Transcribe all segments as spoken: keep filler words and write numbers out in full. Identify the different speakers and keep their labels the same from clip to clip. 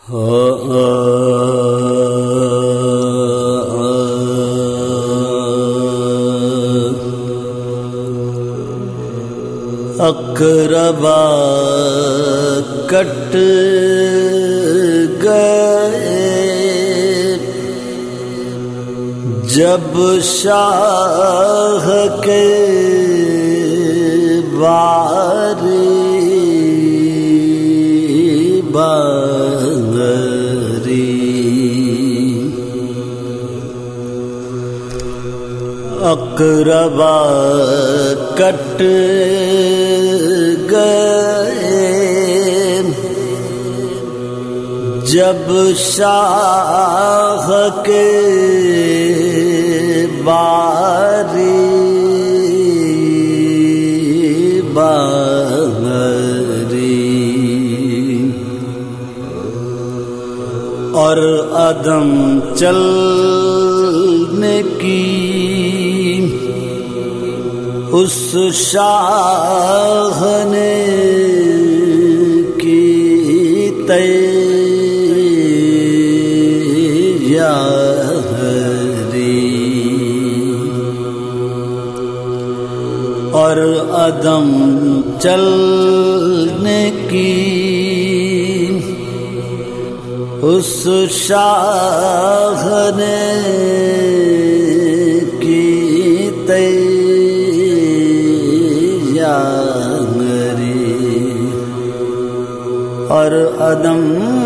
Speaker 1: اقربا کٹ گئے جب شاہ کے باری بانگری اقربا کٹ گئے جب شاہ کے باری بانگری اور عدم چلنے کی اس شاہ نے کی تیاری اور عدم چلنے کی اس شاہ نے کی تیاری اور عدم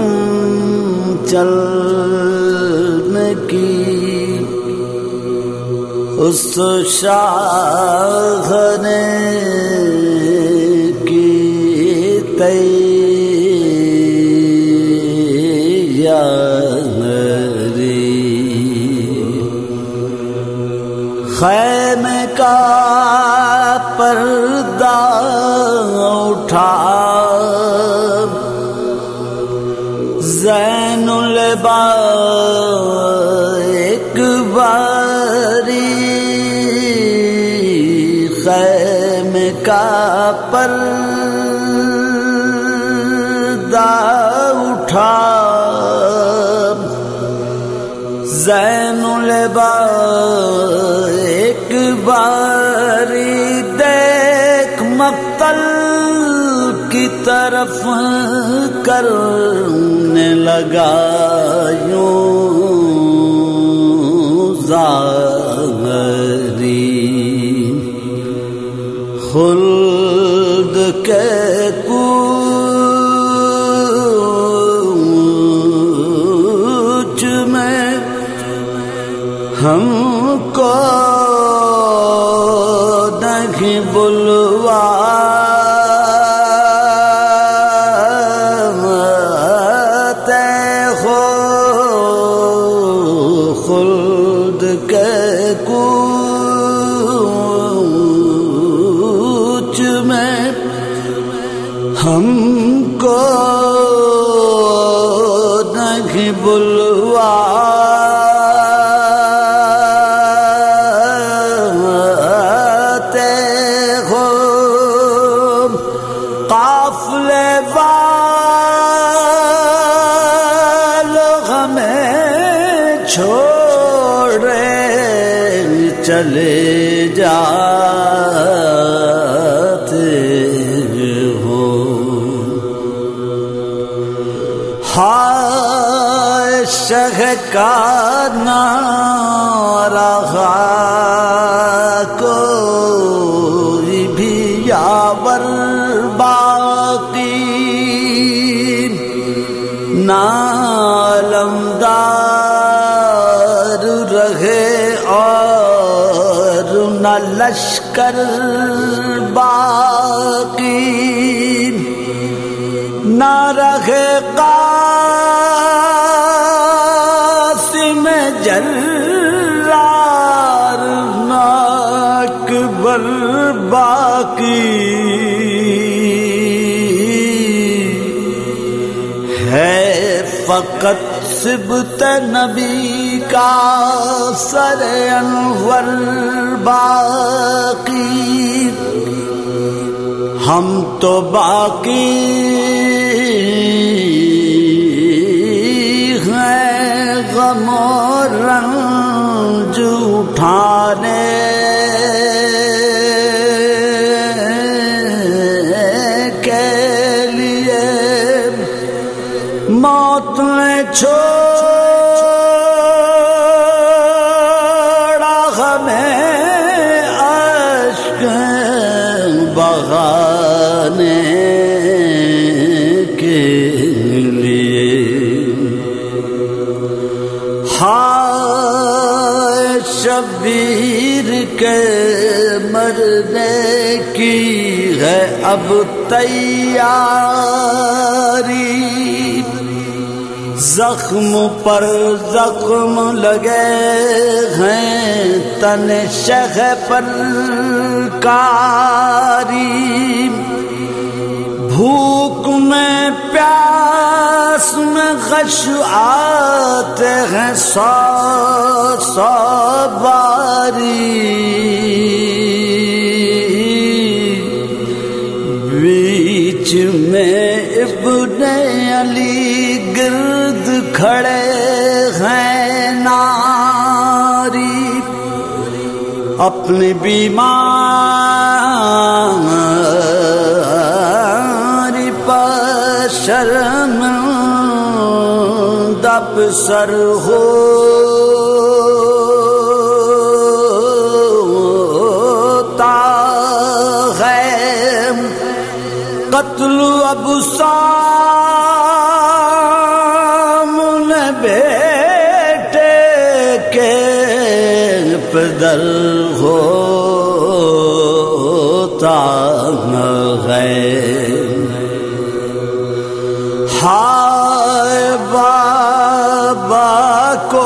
Speaker 1: چلنے کی اس شاہ نے کی تیاری خیمے کا پردہ اٹھا زین العباد ایک باری خیمے کا پردہ اٹھا زین العباد ایک باری دیکھ مقتل کی طرف کرنے لگا یوں زاری خلد کے کوچ میں ہم کو نہیں بلواتے ہو خلد کے کوچ میں ہم کو نہیں بلواتے ہو قافلے والوں ہمیں چھوڑے چلے جاتے ہو ہائے شہ کا نارہ کوئی بھی یاور باقی نالمدار رہے اور نہ لشکر باقی نہ رہے قاسم جرار نہ اکبر باقی ہے فقط صبت نبی کا سر انور باقی ہم تو باقی موت نے چھوڑا ہمیں اشک بہانے کے لیے، ہائے شبیر کے مرنے کی ہے اب تیاری، زخم پر زخم لگے ہیں تن شہ پر کاری، بھوک میں پیاس میں غش آتے ہیں سو سو باری، بیچ میں ابن علی گرد کھڑے ہیں ناری، اپنی بیماری پر شرمندہ سر ہوتا ہے، قتل ابو سامنے بیٹے کے پدر ہوتا ہے، ہائے بابا کو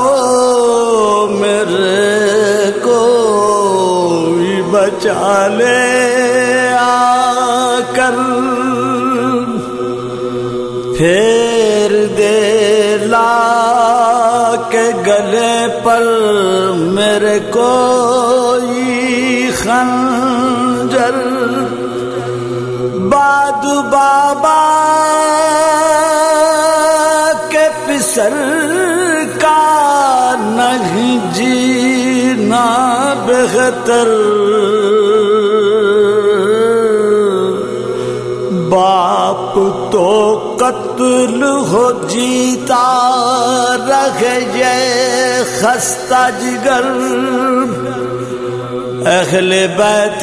Speaker 1: میرے کو بچا لے آ کر، پھیر دے لا کے گلے پر میرے کوئی خنجر، باد بابا کے پسر کا نہیں جینا بہتر، باپ تو قتل ہو جیتا رہے یہ خستہ جگر، اہل بیت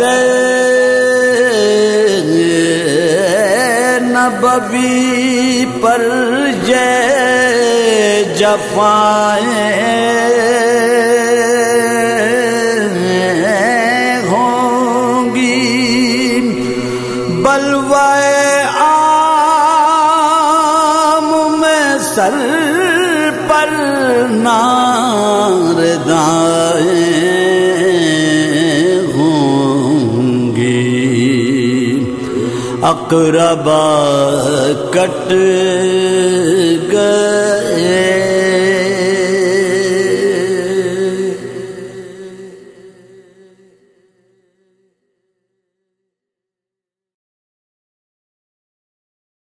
Speaker 1: نبوی پر یہ جفائیں ہوں گی، بلوائے عام میں سر پر ناردائیں ہوں گی، اقربا کٹ گئے